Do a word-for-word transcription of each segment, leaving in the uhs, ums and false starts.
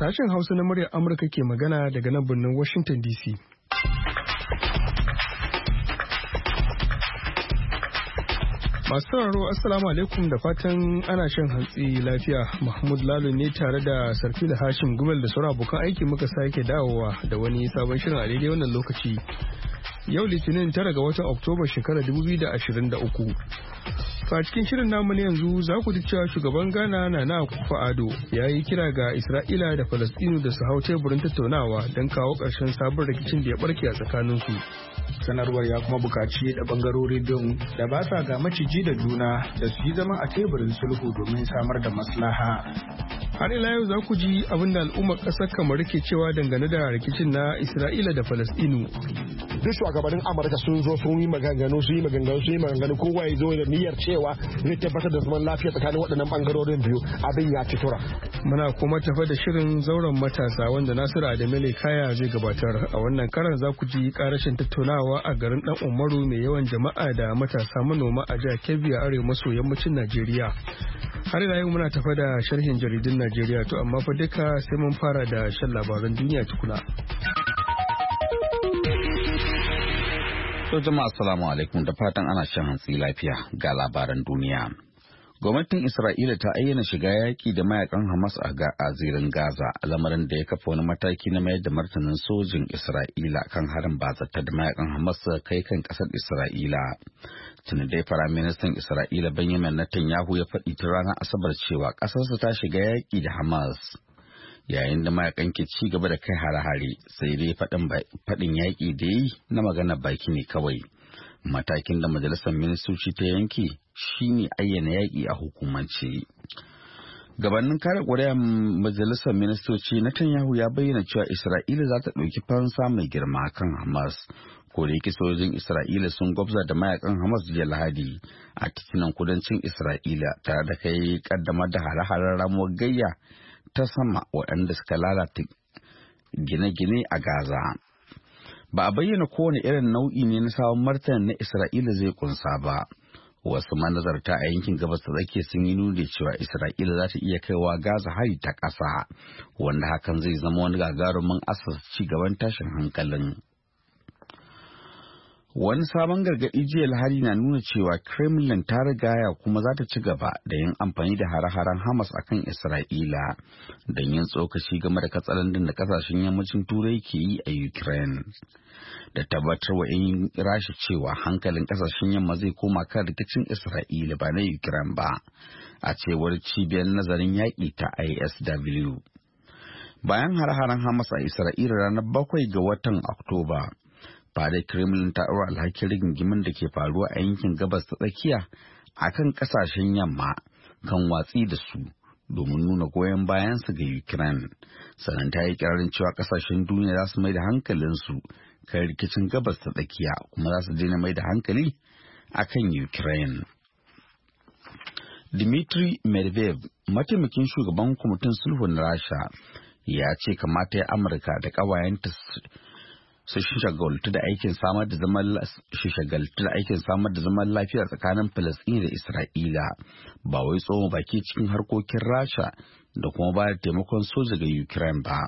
Sashen Hausa na muryar Amurka ke magana daga nan birnin Washington D C. Masu sauraro Assalamu alaikum da fatan ana shan hantsi lafiya. Mahmud Lalo ne tare da Sarfila Hashim Gumel da sauran abokan aiki muka sake dawowa da wani sabon shirin a daidai wannan lokaci. Yau Litinin tara ga watan Oktoba shekarar dubu biyu da ashirin da uku. A cikin shirin namu ne yanzu za ku ji cewa shugaban Ghana Nana Akufo-Addo ya yi kira ga Isra'ila da Falastinu da su hau teburin tattaunawa don kawo ƙarshen sabon rikicin da ya barke a tsakaninsu. Sanarwar ya kuma bukaci da bangarori don da ba sa ga maciji da juna da su yi zama a teburin sulhu domin samar da maslaha. Har ila yau za ku ji abin da al'ummar ƙasar Kamaru ke cewa dangane da rikicin na Isra'ila da Falastinu. Duk shugabannin Amurka sun zo sun yi maganganu sun yi maganganu sun yi maganganu kowa ya zo da niyyar cewa zai tabbatar da zaman lafiya tsakanin waɗannan bangarorin biyu abin ya ci tura. Muna kuma tafa da shirin zauren matasa wanda Nasiru Adamele Kaya zai gabatar. A wannan karan za ku ji karashin tattaunawa a garin Dan Umaru mai yawan jama'a da matasa manoma a jihar Kebbi a arewa maso yammacin Najeriya. Har ila yau muna tafa da sharhin jaridun Najeriya to amma fa duka sai mun fara da shan labaran duniya tukuna. To jama'a assalamu alaikum da fatan ana shan hantsi lafiya ga labaran duniya. Gwamnatin Isra'ila ta ayyana shiga yaƙi da mayakan Hamas a zirin Gaza, lamarin da ya kafa wani mataki na mayar da martanin sojin Isra'ila kan harin bazata da mayakan Hamas suka kai kan ƙasar Isra'ila. Tuni dai Firaministan Isra'ila Benjamin Netanyahu ya faɗi ta ranar Asabar cewa ƙasarsa ta shiga yaƙi da Hamas. Yayin da mayakan ke ci gaba da kai hare-hare sai dai faɗin yaƙi da yi na magana baki ne kawai. Matakin da majalisar ministoci ta yanke shine ayyana yaƙi a hukumance. Gabanin kare ƙuri'ar majalisar ministoci, Netanyahu ya bayyana cewa Isra'ila za ta ɗauki fansa mai girma kan Hamas. Ko da yake sojojin Isra'ila sun gwabza da mayakan Hamas jiya Lahadi a titunan kudancin Isra'ila tare da kai kaddamar da hare-haren ramuwar gayya ta sama waɗanda suka lalata gine-gine a Gaza. Ba a bayyana kowane irin nau'i ne na sabon martanin na Isra'ila zai kunsa ba. Wasu manazarta a yankin gabas ta tsakiya sun yi nuni cewa Isra'ila za ta iya kaiwa Gaza hari ta ƙasa, wanda hakan zai zama wani gagarumin asas ci gaban tashin hankalin. Wani sabon gargaɗi jiya Lahadi na nuna cewa Kremlin ta rigaya kuma za ta ci gaba da yin amfani da hare-haren Hamas akan Isra'ila don yin tsokaci game da katsalandin da kasashen yammacin Turai ke yi a Ukraine. Da tabbatar wa 'yan Rasha cewa hankalin kasashen yamma zai koma kan rikicin Isra'ila ba na Ukraine ba, a cewar cibiyar nazarin yaƙi ta I S W. Bayan hare-haren Hamas a Isra'ila ranar bakwai ga watan Oktoba, fadar Kremlin ta ɗaura alhakin rigingimin da ke faruwa a yankin gabas ta tsakiya a kan ƙasashen yamma kan watsi da su domin nuna goyon bayansu ga Ukraine. Sannan ta yi ƙirarin cewa ƙasashen duniya za su mai da hankalinsu kan rikicin gabas ta tsakiya kuma za su daina mai da hankali a kan Ukraine. Dmitry Medvedev, mataimakin shugaban kwamitin sulhun Rasha, ya ce kamata ya Amurka da ƙawayenta su shagaltu da aikin samar da zaman shagaltu da aikin samar da zaman lafiya tsakanin Falasɗini da Isra'ila, ba wai tsoma baki cikin harkokin Rasha da kuma ba da taimakon soja ga Ukraine ba.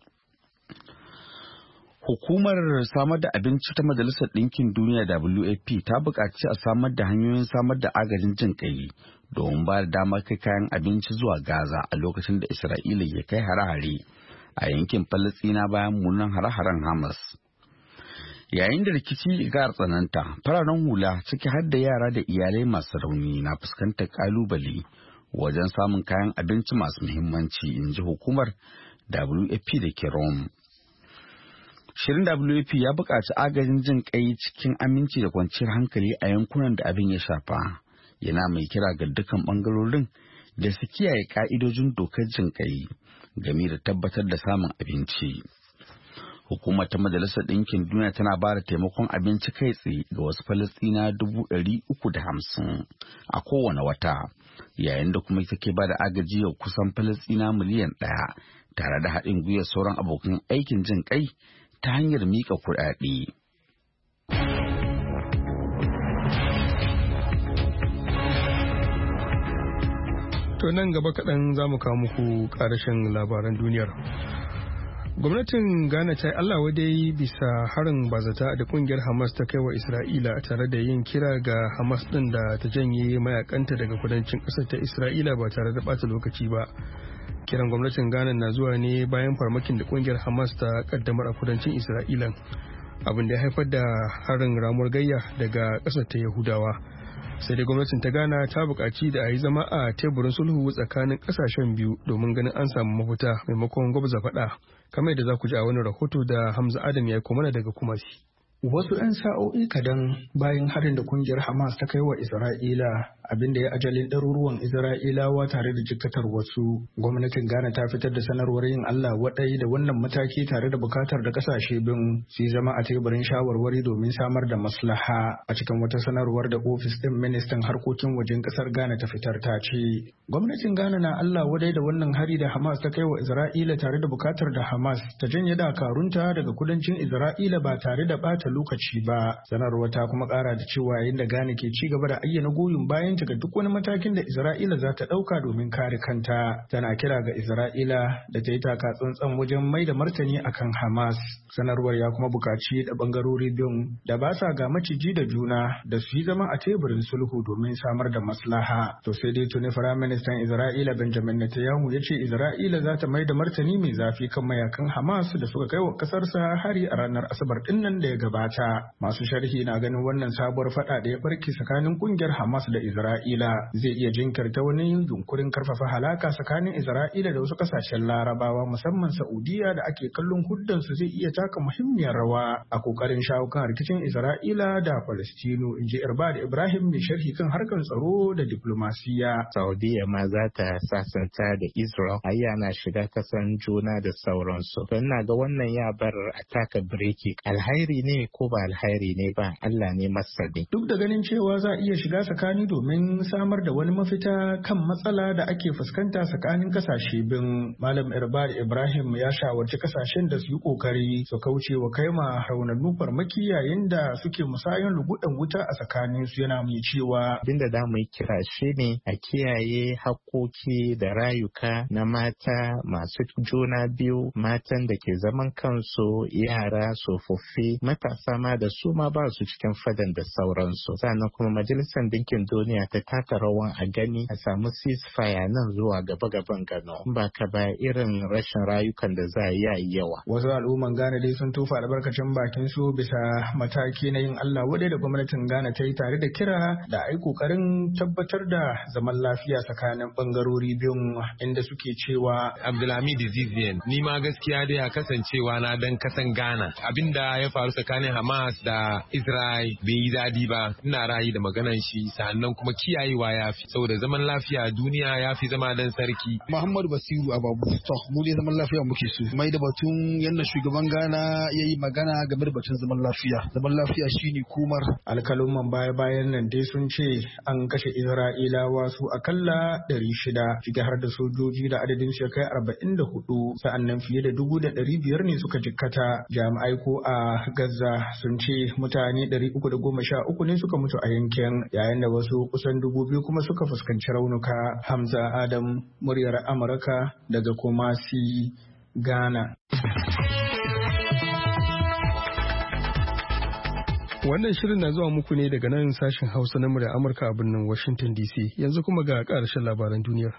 Hukumar samar da abinci ta Majalisar Ɗinkin Duniya W F P ta buƙaci a samar da hanyoyin samar da agajin jin ƙai domin ba da damar kai kayan abinci zuwa Gaza a lokacin da Isra'ila ya kai hare-hare a yankin Falasɗina bayan munan hare-haren Hamas. Yayin da rikici ga tsananta, fararen hula ciki har da yara da iyalai masu rauni na fuskantar kalubale wajen samun kayan abinci masu muhimmanci, in ji hukumar W F P da ke Rome. Shirin W F P ya buƙaci agajin jin ƙai cikin aminci da kwanciyar hankali a yankunan da abin ya shafa. Yana mai kira ga dukkan ɓangarorin da su kiyaye ƙa'idojin dokar jin ƙai game da tabbatar da samun abinci. Hukumar ta Majalisar Ɗinkin Duniya tana ba da taimakon abinci kai tsaye ga wasu Falasɗina dubu ɗari uku da hamsin a kowane wata, yayin da kuma take ba da agaji ga kusan Falasɗina miliyan ɗaya tare da haɗin gwiwar sauran abokan aikin jin ƙai ta hanyar miƙa kuɗaɗe. To nan gaba kaɗan za mu kawo muku ƙarashin labaran duniyar. Gwamnatin Ghana ta yi Allah wadai bisa harin bazata da kungiyar Hamas ta kai wa Isra'ila tare da yin kira ga Hamas ɗin da ta janye mayakanta daga kudancin ƙasar ta Isra'ila ba tare da ɓata lokaci ba. Kiran gwamnatin Ghana na zuwa ne bayan farmakin da kungiyar Hamas ta kaddamar a kudancin Isra'ila, abin da ya haifar da harin ramuwar gayya daga ƙasar ta Yahudawa. Sai dai gwamnatin ta Ghana ta buƙaci da a yi zama a teburin sulhu tsakanin ƙasashen biyu domin ganin an samu mafita maimakon gwabza faɗa, kamar yadda za ku ji a wani rahoto da Hamza Adam ya yi mana daga Kumasi. Wasu 'yan sa'o'i kadan bayan harin da kungiyar Hamas ta kai wa Isra'ila, abinda ya ajalin ɗaruruwan Isra'ilawa tare da jikkatar wasu, gwamnatin Ghana ta fitar da sanarwar yin Allah waɗai da wannan mataki tare da bukatar da ƙasashe bin su zama a teburin shawarwari domin samar da maslaha. A cikin wata sanarwar da ofis ɗin ministan harkokin wajen ƙasar Ghana ta fitar ta ce, gwamnatin Ghana na Allah waɗai da wannan hari da Hamas ta kai wa Isra'ila tare da bukatar da Hamas ta janye dakarunta daga kudancin Isra'ila ba tare da ɓata lokaci ba. Sanarwar ta kuma kara da cewa yayin da Ghana ke ci gaba da ayyana goyon bayan ta ga duk wani matakin da Isra'ila za ta dauka domin kare kanta, tana kira ga Isra'ila da ta yi taka tsantsan wajen mai da martani akan Hamas. Sanarwar ya kuma bukaci da bangarori biyun da ba sa ga maciji da juna da su yi zama a teburin sulhu domin samar da maslaha. To sai dai tuni Firaministan Isra'ila Benjamin Netanyahu ya ce Isra'ila za ta mai da martani mai zafi kan mayakan Hamas da suka kai wa kasarsa hari a ranar Asabar dinnan da ya gabata. Masu sharhi na ganin wannan sabuwar fada da ya barke tsakanin kungiyar Hamas da Isra'ila zai iya jinkirta wani yunkurin karfafa halaka tsakanin Isra'ila da wasu kasashen Larabawa, musamman Saudiya da ake kallon huddansu zai iya taka muhimmiyar rawa a kokarin shawo kan rikicin Isra'ila da Falastinu, inji Irbad Ibrahim mai sharhi kan harkar tsaro da diplomasiya. Saudiya ma za ta sasanta da Israel, ayya na shiga kasan juna da sauransu. Don na ga wannan ya bar a taka bireki. Alhairi ne ko ba alhairi ne ba, Allah ne masani. Duk da ganin cewa za a iya shiga tsakani domin samar da wani mafita kan matsala da ake fuskanta tsakanin kasashe bin, Malam Irbad Ibrahim ya shawarci kasashen da su yi kokari su kauce wa kaima raunannu farmaki yayin da suke musayan lugudan wuta a tsakanin su, yana mai cewa abinda da mu kira shi ne a kiyaye hakkoki da rayuka na mata masu juna biyu, matan da ke zaman kansu, yara, tsofaffi, matasa ma da su ma ba su cikin fadan da sauransu. Sannan kuma Majalisar Dinkin Duniya ta taka rawan a gani a samu ceasefire nan zuwa gaba-gaban gano. Ba ka ba irin rashin rayukan da za a yi yawa. Wasu al'umman Ghana dai sun tufa albarkacin bakin su bisa mataki na yin Allah wadai da gwamnatin Ghana ta yi tare da kira da ai kokarin tabbatar da zaman lafiya tsakanin bangarori biyun, inda suke cewa Abdulhamid Zizian, ni ma gaskiya dai a kasancewa na dan kasan Ghana, abinda ya faru tsakanin Hamas da Israel bai yi daɗi ba. Ina rayu da maganan shi, sannan kuma kiyayewa ya fi, saboda zaman lafiya duniya ya fi zama dan sarki. Muhammadu Basiru Ababu, to mu dai zaman lafiya muke so. Mai da batun yadda shugaban Ghana ya yi magana game da batun zaman lafiya. Zaman lafiya shine kumar. Alkalumman baya-bayan nan dai sun ce an kashe Isra'ilawa su akalla ɗari shida, ciki har da sojoji da adadin su ya kai arba'in da hudu, sa'annan fiye da dubu da ɗari biyar ne suka jikkata. Jami'ai ko a Gaza sun ce mutane ɗari uku da goma sha uku ne suka mutu a yankin, yayin da wasu kusan dubu biyu kuma suka fuskanci raunuka. Hamza Adam, muryar Amurka daga Kumasi, Ghana. Wannan shirin na zuwa muku ne daga nan sashen Hausa na muryar Amurka a birnin Washington D C. Yanzu kuma ga ƙarshen labaran duniyar.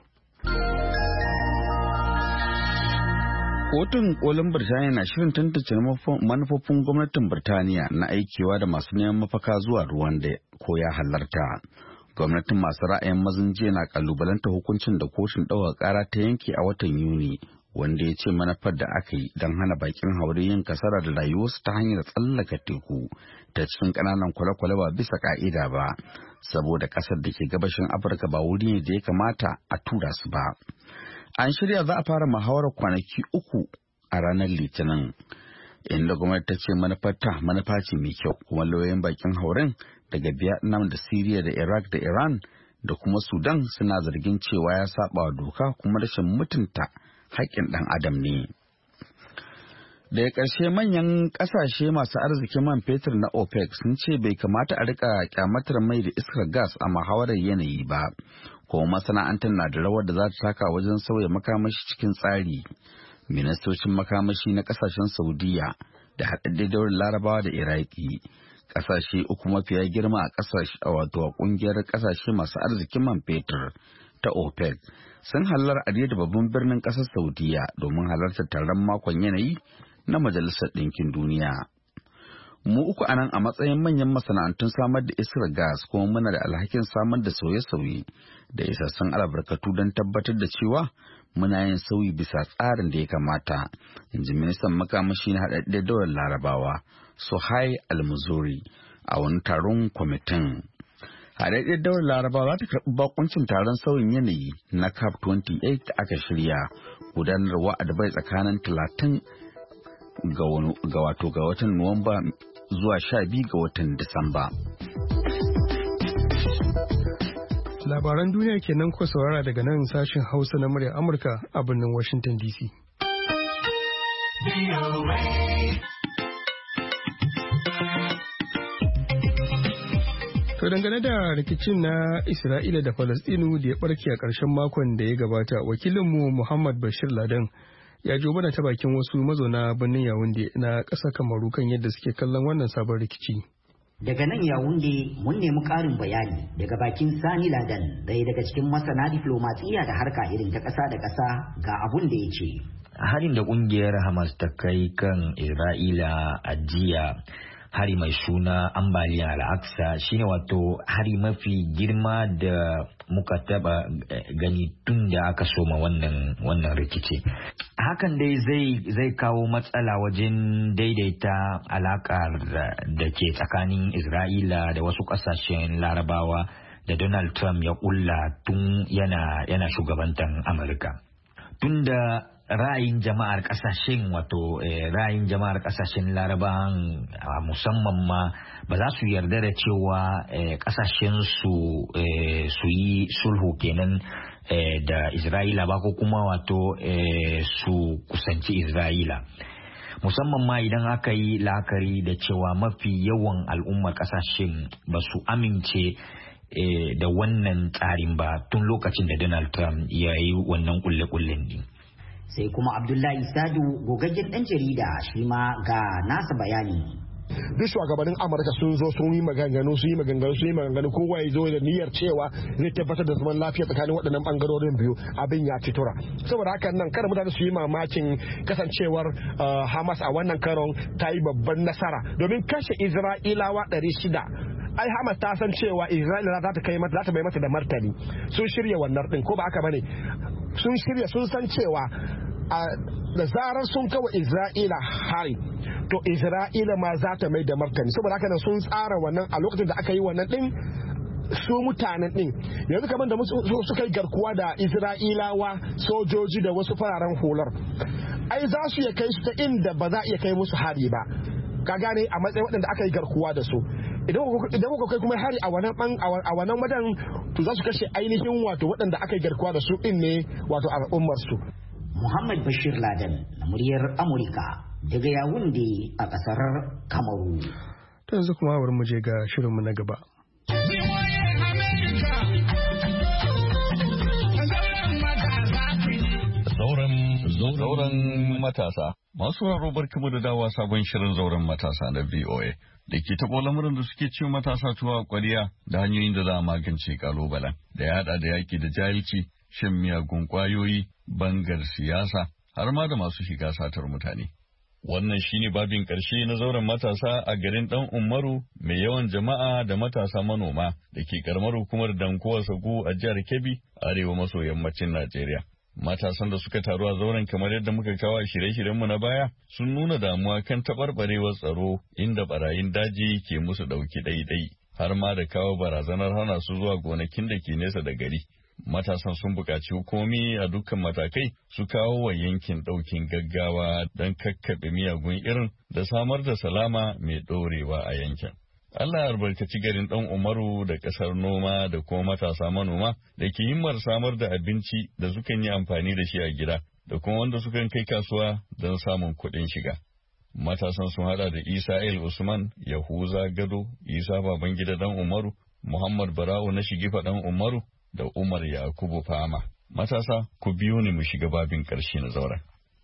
Kotun kolin Birtaniya na shirin tantance manufofin gwamnatin Birtaniya na aikewa da masu neman mafaka zuwa Rwanda ko ya halarta. Gwamnatin masu ra'ayin mazan jiya na kalubalanta hukuncin da kotun ɗaukar ƙara ta yanke a watan Yuni, wanda ya ce manufar da aka yi don hana bakin haure yin kasara da rayuwarsu ta hanyar tsallaka teku ta cikin ƙananan kwale-kwale ba bisa ƙa'ida ba, saboda ƙasar da ke gabashin Afirka ba wuri ne da ya kamata a tura su ba. An shirya za a fara muhawarar kwanaki uku a ranar Litinin, inda gwamnati ta ce manufarta manufa ce mai kyau, kuma lauyoyin bakin hauren daga Vietnam da Syria da Iraq da Iran da kuma Sudan suna zargin cewa ya saba wa doka kuma rashin mutunta haƙƙin ɗan adam ne. Daga ƙarshe manyan ƙasashe masu arzikin man fetur na OPEC sun ce bai kamata a rika kyamatar mai da iskar gas a muhawarar yanayi ba, kuma masana'antar na da rawar da za ta taka wajen sauya makamashi cikin tsari. Ministocin makamashi na kasashen Saudiya da haɗaɗɗen daular Larabawa da Iraki, ƙasashe uku mafiya girma a ƙasashe wato a ƙungiyar ƙasashe masu arzikin man fetur ta OPEC, sun halar a da babban birnin ƙasar Saudiya domin halartar taron makon yanayi na Majalisar Ɗinkin Duniya. Mu uku anan a matsayin manyan masana'antun samar da iskar gas kuma muna da alhakin samar da sauye-sauye da isassun albarkatu don tabbatar da cewa muna yin sauyi bisa tsarin da ya kamata, in ji ministan makamashi na haɗaɗɗen daular Larabawa, Suhai Al-Muzuri, a wani taron kwamitin. Haɗaɗɗen daular Larabawa za ta karɓi bakuncin taron sauyin yanayi na COP twenty eight da aka shirya gudanarwa a Dubai tsakanin talatin ga wato ga watan Nuwamba zuwa sha biyu ga watan Disamba. Labaran duniya kenan kuka saurara daga nan sashen Hausa na murya Amurka a birnin Washington D C. To dangane da rikicin na Isra'ila da Falastinu da ya barke a ƙarshen makon da ya gabata, wakilinmu Muhammad Bashir Ladan ya jo bana ta bakin wasu mazauna birnin Yawunde na ƙasar Kamaru kan yadda suke kallon wannan sabon rikici. Daga nan Yawunde mun nemi ƙarin bayani daga bakin Sani Ladan, ɗaya daga cikin masana diflomatsiya da harka irin ta ƙasa da ƙasa, ga abun da ya ce. Harin da ƙungiyar Hamas ta kai kan Isra'ila a jiya, hari mai suna ambaliya al'aksa, shine wato hari mafi girma da muka taba gani tun da aka soma wannan wannan rikici. Hakan dai zai zai kawo matsala wajen daidaita alakar da ke tsakanin Isra'ila da wasu kasashen Larabawa da Donald Trump ya kulla tun yana yana shugabantan Amurka. Tunda ra'ayin jama'ar kasashen wato ra'ayin jama'ar kasashen Larabawan musamman ma ba za su yarda da cewa kasashen su su yi sulhu kenan da Isra'ila ba, ko kuma wato su kusanci Isra'ila, musamman ma idan aka yi la'akari da cewa mafi yawan al'ummar kasashen ba su amince da wannan tsarin ba tun lokacin da Donald Trump ya yi wannan kulle-kullen din. Sai kuma Abdullahi Sadu, gogaggen ɗan jarida, shi ma ga nasa bayani. Duk shugabannin Amurka sun zo sun yi maganganu sun yi maganganu sun yi maganganu kowa ya zo da niyyar cewa zai tabbatar da zaman lafiya tsakanin waɗannan bangarorin biyu, abin ya ci tura. Saboda haka nan kada mutane su yi mamakin kasancewar Hamas a wannan karon ta yi babban nasara domin kashe Isra'ilawa ɗari shida. Ai Hamas ta san cewa Isra'ila za ta kai mata za ta bai mata da martani. Sun shirya wannan din, ko ba haka bane? Sun shirya, sun san cewa da zarar sun kawo Isra'ila hari, to Isra'ila ma za ta mai da martani. Saboda haka sun tsara wannan a lokacin da aka yi wannan din, su mutanen din yanzu kamar da suka yi garkuwa da Isra'ilawa sojoji da wasu fararen hular, ai za su iya kai su ta inda ba za a iya kai musu hari ba, ka gane, a matsayin waɗanda aka yi garkuwa da su. Idan kuka kai kuma hari a wannan wajen, to za su kashe ainihin wato waɗanda aka yi garkuwa da su din ne, wato al'ummar su. Muhammad Bashir Laden na muryar Amurka daga Yawunde a ƙasar Kamaru. To yanzu kuma bari mu je ga shirinmu na gaba. Zauren matasa. Masu raro barkamu da dawa sabon shirin zauren matasa na V O A da ke taɓo lamuran da suke ciwo matasa tuwa ƙwariya da hanyoyin da za a magance kalubalen da ya haɗa da yaƙi da jahilci, shan miyagun ƙwayoyi, bangar siyasa, har ma da masu shiga satar mutane. Wannan shine babin ƙarshe na zauren matasa a garin ɗan Umaru mai yawan jama'a da matasa manoma da ke ƙaramar hukumar Dankowa Sagu a jihar Kebbi, arewa maso yammacin Najeriya. Matasan da suka taru a zauren kamar yadda muka kawo a shirye-shiryenmu na baya sun nuna damuwa kan taɓarɓarewar tsaro inda barayin daji ke musu ɗauki ɗaiɗai har ma da kawo barazanar hana su zuwa gonakin da ke nesa da gari. Matasan sun buƙaci hukumi a dukkan matakai su kawo wa yankin ɗaukin gaggawa don kakkaɓe miyagun irin da samar da salama mai ɗorewa a yankin. Allah ya albarkaci garin ɗan Umaru da ƙasar noma da kuma matasa manoma da ke himmar samar da abinci da sukan yi amfani da shi a gida da kuma wanda sukan kai kasuwa don samun kuɗin shiga. Matasan sun hada da Isa El Usman, Yahuza Gado, Isa Babangida ɗan Umaru, Muhammad Bara'u na Shigifa ɗan Umaru, da Umar Yakubu Fama. Matasa, ku biyo ne mu shiga babin ƙarshe na zauren.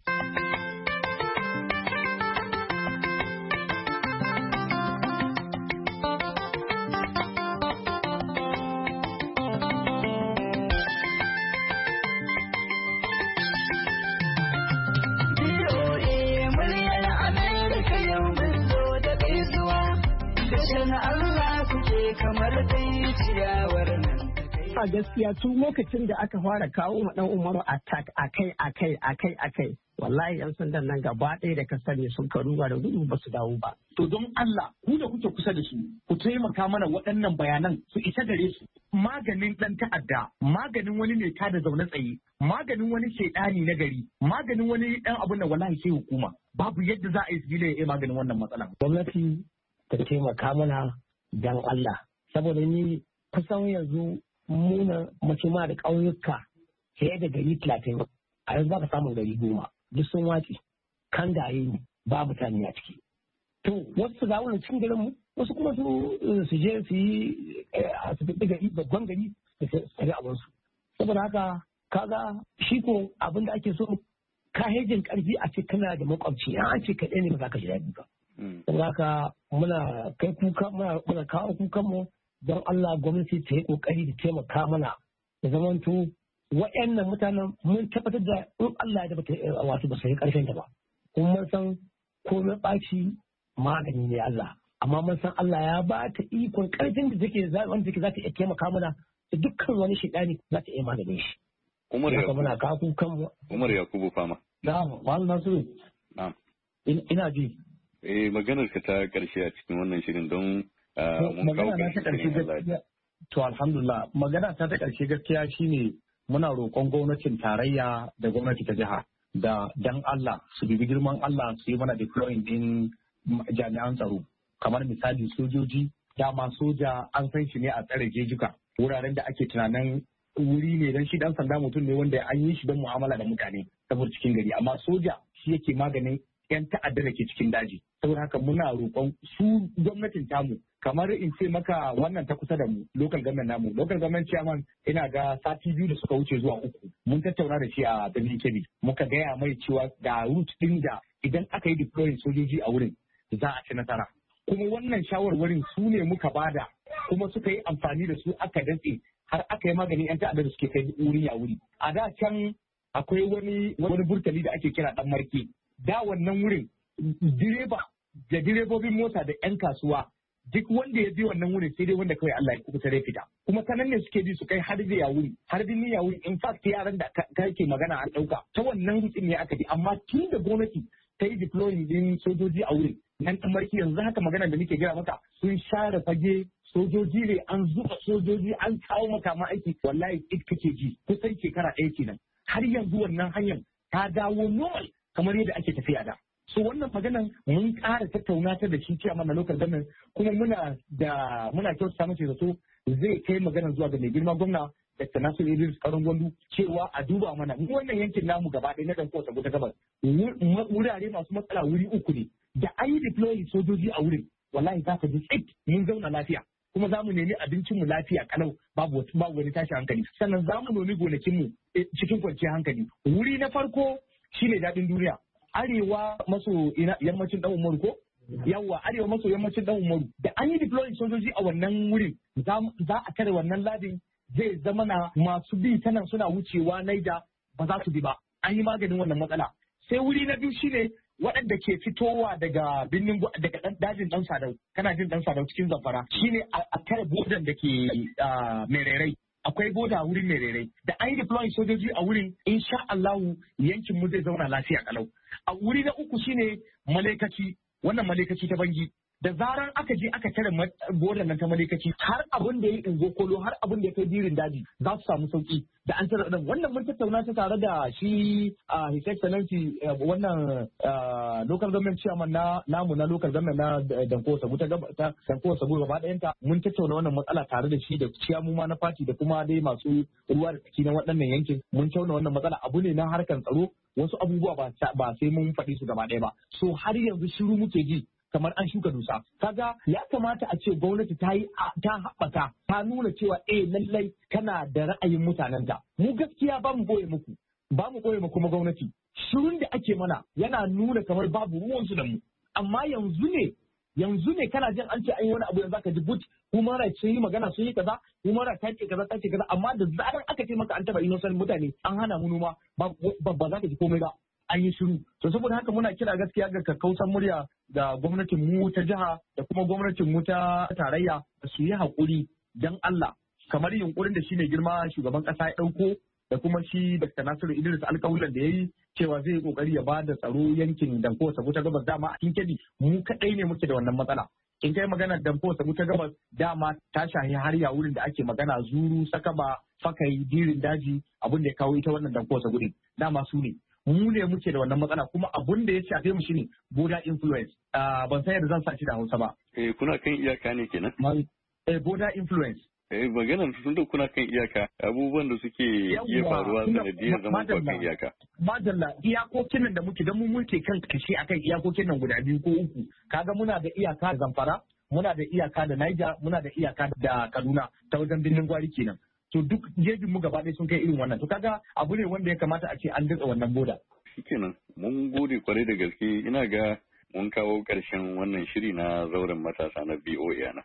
A gaskiya tun lokacin da aka fara kawo ma dan Umaru attack akai akai akai akai wallahi yan sandan nan gaba ɗaya da ka sani sun karuwa da gudu ba su dawo ba. To don Allah ku da kuke kusa da su ku taimaka mana waɗannan bayanan su isa gare su. Maganin ɗan ta'adda, maganin wani ne ta da zaune tsaye, maganin wani shaidani na gari, maganin wani ɗan abun da wallahi sai hukuma. Babu yadda za a yi sigila ya maganin wannan matsala. Gwamnati ta taimaka mana dan Allah saboda ni kusan yanzu muna mace ma da ƙauyuka fiye da gari talatin a yanzu ba ka samun gari goma duk sun wace kan gaye ne ba mutane a ciki to wasu su zawo cikin garin mu wasu kuma su su je su yi a su fita gari babban gari da su tsari abin su saboda haka kaga shi ko abin da ake so ka hejin karfi a ce kana da makwabci an ce kaɗai ne ba za ka ji daɗi ba saboda haka muna kai kuka muna kawo kukan mu don Allah gwamnati ta yi kokari da taimaka mana da zamanto waɗannan mutanen mun tabbatar da in Allah ya bata wato ba su yi ƙarshen ta ba kuma mun san komai ɓaci magani ne Allah amma mun san Allah ya ba ta ikon ƙarfin da take wanda take za ta iya taimaka mana da dukkan wani shiɗani za ta iya maganin shi. Umar Yakubu muna kawo kanmu. Umar Yakubu Fama. Na'am, Malam Nasiru. Na'am. Ina ji. Eh maganar ka ta ƙarshe a cikin wannan shirin don magana na ta ƙarshe gaskiya to alhamdulillah magana ta ta ƙarshe gaskiya shine muna roƙon gwamnatin tarayya da gwamnati ta jiha da dan Allah su bibi girman Allah su yi mana deploying din jami'an tsaro kamar misali sojoji dama soja an san shi ne a tsare jejuka wuraren da ake tunanin wuri ne dan shi dan sanda mutum ne wanda an yi shi don mu'amala da mutane saboda cikin gari amma soja shi yake maganin yan ta'adda da ke cikin daji saboda haka muna roƙon su gwamnatin tamu kamar in ce maka wannan ta kusa da mu local government namu local government chairman ina ga sati biyu da suka wuce zuwa uku mun tattauna da shi a birnin Kebbi muka gaya mai cewa ga route din da idan aka yi deploying sojoji a wurin za a ci nasara kuma wannan shawarwarin su ne muka bada kuma suka yi amfani da su aka datse har aka yi maganin yan ta'adda da suke kai wuri a wuri a da can akwai wani wani burtali da ake kira dan marke da wannan wurin direba da direbobin mota da yan kasuwa duk wanda ya bi wannan wurin sai dai wanda kawai Allah ya kubuta rai fita kuma ta nan ne suke bi su kai har da yawuri har da ya wuri in fact yaran da kake magana an dauka ta wannan rutsin ne aka bi amma tun da gwamnati ta yi deploying din sojoji a wurin nan tamarki yanzu haka magana da nake gaya maka sun share fage sojoji ne an zuba sojoji an kawo makama aiki wallahi it kake ji kusan shekara ɗaya kenan har yanzu wannan hanyar ta dawo normal kamar yadda ake tafiya da so wannan maganan mun ƙara tattauna ta da shi ce mana lokal ganin kuma muna da muna kyautata mace zato zai kai maganar zuwa ga mai girma gwamna Doctor Nasir Idris Karon Gwandu cewa a duba mana mu wannan yankin namu gaba ɗaya na dan kowace ta gabas wurare masu matsala wuri uku ne da an yi deploying sojoji a wurin wallahi za ka ji tsit mun zauna lafiya kuma za mu nemi abincinmu lafiya kalau babu babu wani tashin hankali sannan za mu nomi gonakinmu cikin kwanciyar hankali wuri na farko shine daɗin duniya arewa maso yammacin dan umaru ko yawa arewa maso yammacin dan umaru da an yi deploying sojoji a wannan wurin za a tare wannan ladin zai zama na masu bi ta nan suna wucewa naija ba za su bi ba an yi maganin wannan matsala sai wuri na biyu shine waɗanda ke fitowa daga birnin daga dajin dan sadau kana jin dan sadau cikin zamfara shine a tare bodan da ke mererai akwai boda wurin mererai da an yi deploying sojoji a wurin insha Allahu yankin mu zai zauna lafiya kalau a wuri na uku shine malaikaci wannan malaikaci ta bangi da zaran aka je aka tare bodan nan ta malaikaci har abin da ya yi ingokolo har abin da ya kai birin daji za su samu sauki da an tare dan wannan mun tattauna ta tare da shi his excellency wannan local government chairman na namu na local government na Danko Sabu ta ta Danko Sabu gaba ɗayan ta mun tattauna wannan matsala tare da shi da ciyamu ma na party da kuma dai masu ruwa da tsaki na waɗannan yankin mun tattauna wannan matsala abu ne na harkan tsaro wasu abubuwa ba ba sai mun faɗi su gaba ɗaya ba so har yanzu shiru muke ji kamar an shuka dusa. Kaga ya kamata a ce gwamnati ta yi ta haɓaka ta nuna cewa eh lallai kana da ra'ayin mutanenta. Mu gaskiya ba mu boye muku ba mu boye muku gwamnati. Shirin da ake mana yana nuna kamar babu ruwansu da mu. Amma yanzu ne yanzu ne kana jin an ce an yi wani abu yanzu aka ji but human rights sun yi magana sun yi kaza human rights ta ce kaza ta ce kaza amma da zaran aka ce maka an taba innocent mutane an hana mu noma ba ba za ka ji komai ba an yi shiru. To saboda haka muna kira gaskiya ga kakkausan murya ga gwamnatin mu ta jiha da kuma gwamnatin mu ta tarayya su yi haƙuri dan Allah kamar yunkurin da shi ne girma shugaban ƙasa ya ɗauko da kuma shi Doctor Nasiru Idris alƙawulan da ya yi cewa zai yi kokari ya bada tsaro yankin Danko Sabu ta Gabas dama a cikin Kebbi mu kadai ne muke da wannan matsala. In kai magana Danko Sabu ta Gabas dama ta shahi har ya wurin da ake magana Zuru, Sakaba, Fakai, Dirin Daji abin da ya kawo ita wannan Danko Sabu din dama su ne. Mu ne muke da wannan matsala kuma abun da ya shafe mu shine border influence. Ban san yadda zan sa shi da Hausa ba. Eh kuna kan iyaka ne kenan? Eh border influence. Eh maganar tun da kuna kan iyaka abubuwan da suke iya faruwa sanadiyar zaman kan iyaka. Madalla iyakokin nan da muke da mu muke kan kashe akan iyakokin nan guda biyu ko uku. Kaga muna da iyaka da Zamfara, muna da iyaka da Niger, muna da iyaka da Kaduna ta wajen birnin Gwari kenan. To duk jejin mu gaba ɗaya sun kai irin wannan. To kaga abu ne wanda ya kamata a ce an datsa wannan boda. Shikenan mun gode kwarai da gaske ina ga mun kawo ƙarshen wannan shiri na zauren matasa na B O A na.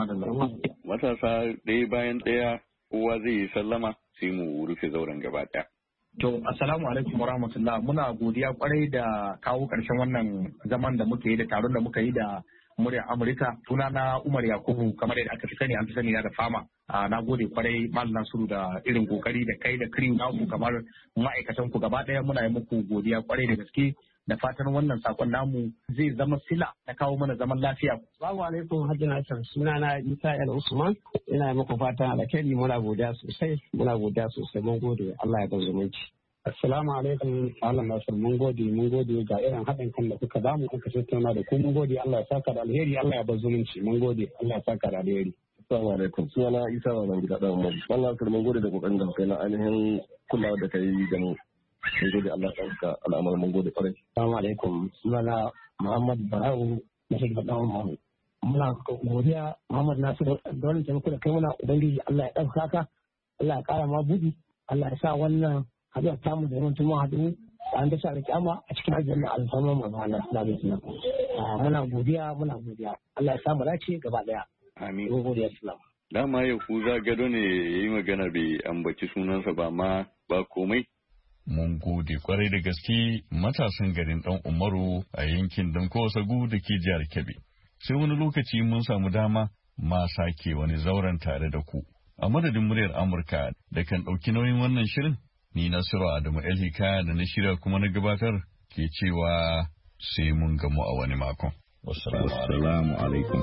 Matasa ɗaya bayan ɗaya kowa zai yi sallama sai mu rufe zauren gaba ɗaya. To, assalamu alaikum wa rahmatullah muna godiya kwarai da kawo ƙarshen wannan zaman da muka yi da taron da muka yi da muryar Amurka. Tuna na Umar Yakubu kamar yadda aka fi sani an fi sani da fama. Na gode kwarai Malam Nasiru da irin kokari da kai da crew naku kamar ma'aikatan ku gaba ɗaya muna yi muku godiya kwarai da gaske. Da fatan wannan sakon namu zai zama sila na kawo mana zaman lafiya. Assalamu alaikum Hajji Nasir suna na Isa El Usman ina muku fatan alkhairi muna godiya sosai muna godiya sosai mun gode Allah ya bar zumunci. Assalamu alaikum Malam Nasir mun gode mun gode ga irin haɗin kan da kuka bamu kuka tattauna da ku mun gode Allah ya saka da alheri Allah ya bar zumunci mun gode Allah ya saka da alheri. Assalamu alaikum suna na Isa wannan gida dan mu. Malam Nasir mun gode da kokarin da kai na ainihin kulawa da kai da mu. Mun gode Allah ya saka al'amarin mun gode kwarai. Assalamu alaikum sunana Muhammad Barau na shiga dan mu. Muna godiya Muhammad Nasiru da wannan taimako da kai muna ubangiji Allah ya ɗauka ka Allah ya ƙara ma buɗi Allah ya sa wannan haɗuwa ta mu da yawan tuma haɗu an da sa da kyama a cikin aljanna alfama mu ba Allah sallallahu alaihi wasallam. Muna godiya muna godiya Allah ya sa mu dace gaba daya. Amin. Mun gode Islam. Dama ya kuza gado ne yayi magana bai ambaci sunansa ba ma ba komai. Mun gode kwarai da gaske matasan garin Dan Umaru a yankin Danko Sagu da ke jihar Kebbi. Sai wani lokaci mun samu dama ma sake wani zauren tare da ku. A madadin muryar Amurka da kan ɗauki nauyin wannan shirin, ni Nasiru Adamu El Hikaya da na shirya kuma na gabatar ke cewa sai mun gamu a wani makon. Wassalamu alaikum.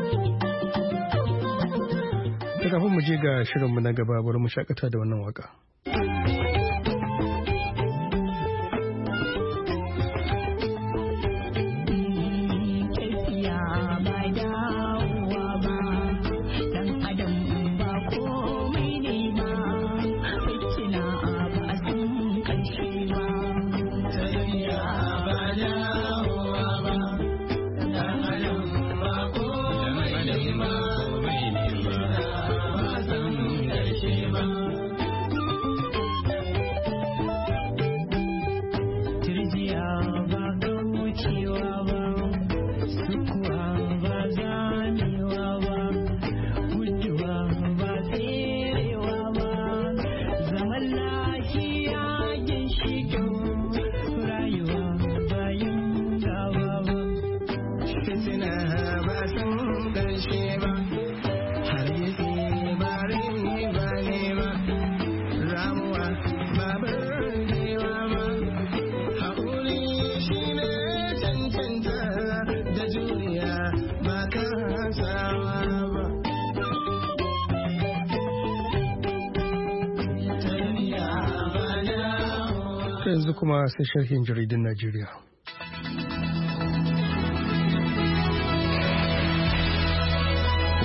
Kafin mu je ga shirinmu na gaba bari mu shakata da wannan waka. Yanzu kuma sai sharhin jaridun Najeriya.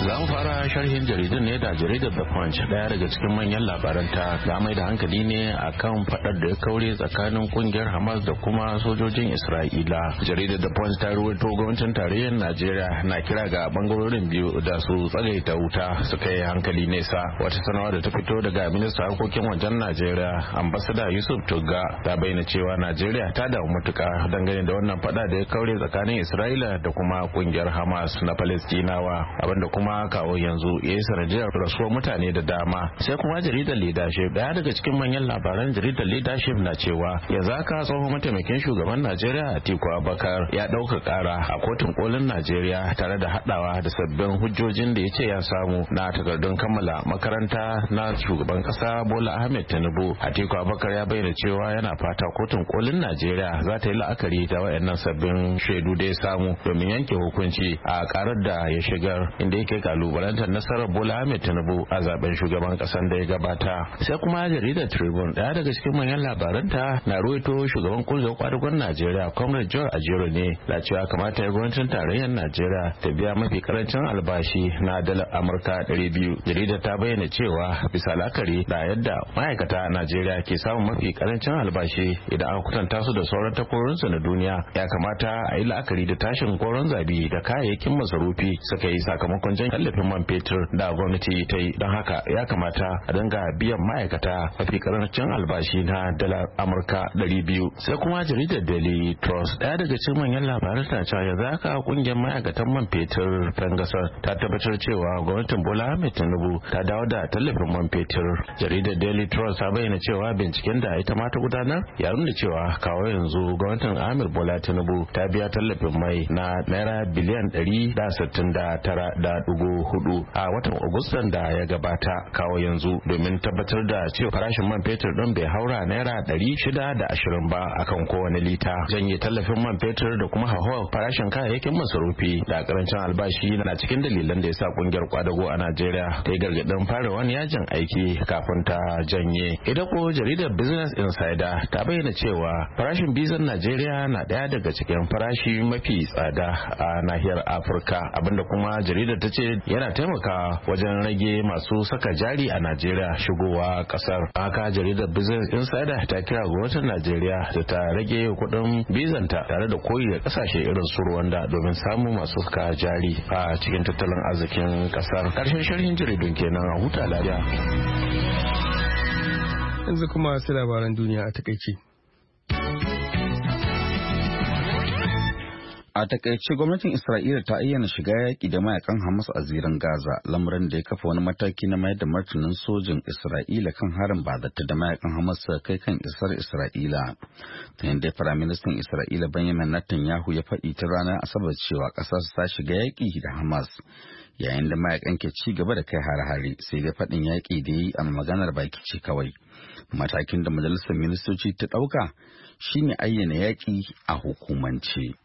Za mu fara sharhin jaridun ne da jaridar The Punch, daya daga cikin manyan labaranta ta mai da hankali ne akan fadar da ya kaure tsakanin kungiyar Hamas da kuma sojojin Isra'ila. Jaridar The Punch ta ruwaito gwamnatin tarayyar Najeriya na kira ga bangarorin biyu da su tsagaita wuta su kai hankali nesa. Wata sanarwa da ta fito daga ministan harkokin wajen Najeriya, ambassador Yusuf Tugga, ta bayyana cewa Najeriya ta damu matuka dangane da wannan fada da ya kaure tsakanin Isra'ila da kuma kungiyar Hamas na Falastinawa, abinda kuma kawo yanzu ya yi sanadiyar rasuwar mutane da dama. Sai kuma jaridar Leadership, daya daga cikin manyan labaran jaridar Leadership na cewa yanzu haka tsohon mataimakin shugaban Najeriya Atiku Abubakar ya ɗauka ƙara a kotun kolin Najeriya tare da haɗawa da sabbin hujjojin da ya ce ya samu na takardun kammala makaranta na shugaban ƙasa Bola Ahmed Tinubu. Atiku Abubakar ya bayyana cewa yana fata kotun kolin Najeriya za ta yi la'akari da waɗannan sabbin shaidu da ya samu domin yanke hukunci a karar da ya shigar, inda yake kalubalantar nasarar Bola Ahmed Tinubu a zaben shugaban ƙasar da ya gabata. Sai kuma jaridar Tribune, daya daga cikin manyan labaranta na ruwaito shugaban kungiyar kwadugon Najeriya Comrade George Ajero ne da cewa kamata ya gwamnatin tarayyar Najeriya ta biya mafi karancin albashi na dalar Amurka ɗari biyu. Jaridar ta bayyana cewa bisa la'akari da yadda ma'aikata Najeriya ke samun mafi karancin albashi idan aka kwatanta su da sauran takwarorinsu na duniya, ya kamata a yi la'akari da tashin goron zabi da kayayyakin masarufi suka yi sakamakon jan tallafin man fetur da gwamnati ta yi. Don haka ya kamata a dinga biyan ma'aikata mafi karancin albashi na dalar Amurka ɗari biyu. Sai kuma jaridar Daily Trust, daya daga cikin manyan labaran ta cewa yanzu haka kungiyar ma'aikatan man fetur ta gasar ta tabbatar cewa gwamnatin Bola Ahmed Tinubu ta dawo da tallafin man fetur. Jaridar Daily Trust ta bayyana cewa binciken da ita ma ta gudanar ya nuna cewa kawo yanzu gwamnatin Ahmed Bola Tinubu ta biya tallafin mai na naira biliyan ɗari da sittin da tara da ɗigo hudu a watan Agustan da ya gabata kawo yanzu domin tabbatar da cewa farashin man fetur ɗin bai haura naira ɗari shida da ashirin ba akan kowane lita. Janye tallafin man fetur da kuma hauhawar farashin kayayyakin masarufi da karancin albashi na cikin dalilan da ya sa kungiyar kwadago a Najeriya ta yi gargaɗin fara wani yajin aiki kafin ta janye. Ita ko jaridar Business Insider ta bayyana cewa farashin bizan Najeriya na ɗaya daga cikin farashi mafi tsada a nahiyar Afirka, abinda kuma jaridar ta ce yana taimakawa wajen rage masu saka jari a Najeriya shigowa kasar. Haka jaridar Business Insider ta kira gwamnatin Najeriya da ta rage kuɗin bizanta tare da koyi da kasashe irin su Rwanda domin samun masu saka jari a cikin tattalin arzikin kasar. Karshen sharhin jaridun kenan, a huta lafiya. Yanzu kuma sai labaran duniya a takaice. A takaice gwamnatin Isra'ila ta ayyana shiga yaƙi da mayakan Hamas a zirin Gaza, lamarin da ya kafa wani mataki na mayar da martanin sojin Isra'ila kan harin bazata da mayakan Hamas suka kai kan isar Isra'ila. Ta yadda Firaministan Isra'ila Benjamin Netanyahu ya faɗi ta ranar Asabar cewa ƙasar ta shiga yaƙi da Hamas, yayin da mayakan ke ci gaba da kai hare-hare, sai dai faɗin yaƙi da yi a maganar baki ce kawai. Matakin da Majalisar Ministoci ta ɗauka shine ayyana yaƙi a hukumance.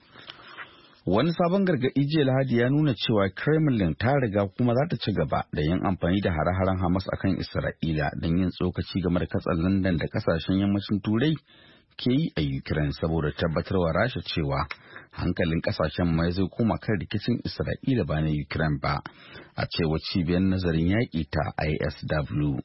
Wani sabon gargaɗi jiya Lahadi ya nuna cewa Kremlin ta riga kuma za ta ci gaba da yin amfani da hare-haren Hamas akan Isra'ila don yin tsokaci game da katsalandan da kasashen yammacin Turai ke yi a Ukraine saboda tabbatarwa Rasha cewa hankalin kasashen mai zai koma kan rikicin Isra'ila ba na Ukraine ba, a cewa cibiyar nazarin yaƙi ta I S W.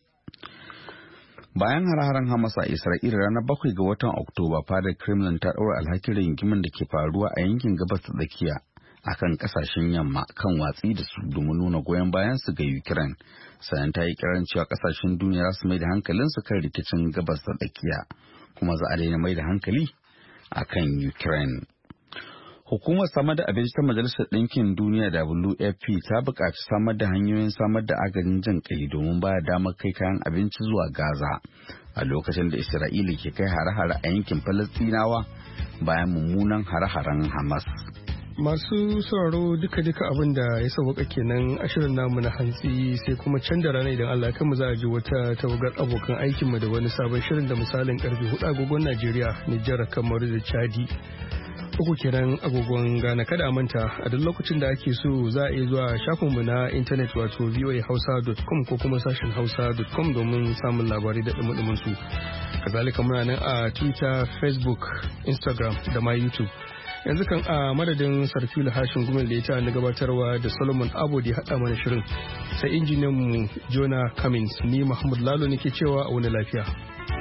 Bayan hare-haren Hamas a Isra'ila ranar bakwai ga watan Oktoba, fadar Kremlin ta ɗaura alhakin rigimin da ke faruwa a yankin gabas ta tsakiya akan kasashen yamma kan watsi da su domin nuna goyon bayan su ga Ukraine. Sannan ta yi kiran cewa kasashen duniya za su mai da hankalinsu kan rikicin gabas ta tsakiya, kuma za a daina mai da hankali akan Ukraine. Hukumar samar da abinci ta Majalisar Ɗinkin Duniya W F P ta buƙaci samar da hanyoyin samar da agajin jin ƙai domin ba damar kai kayan abinci zuwa Gaza a lokacin da Isra'ila ke kai hare-hare a yankin Falastinawa bayan mummunan hare-haren Hamas. Masu sauraro duka-duka abin da ya sauka kenan a shirin namu na hantsi, sai kuma can da rana idan Allah kanmu za a ji wata tawagar abokan aikinmu da wani sabon shirin da misalin karfe hudu agogon Najeriya, Nijar, Kamaru da Chadi. Uku kenan agogon Ghana. Kada a manta a duk lokacin da ake so za a iya zuwa shafinmu na intanet wato voa hausa dot com ko kuma sashen hausa dot com domin samun labarai da dumudumin su. Kazalika muna nan a Twitter, Facebook, Instagram da ma YouTube. yanzu kan a madadin Sarfila Hashin Gumel da ya ta na gabatarwa da Solomon Abu da ya haɗa mana shirin sai injiniyan mu Jonah Cummins ni Mahmud Lalo nake cewa a wani lafiya.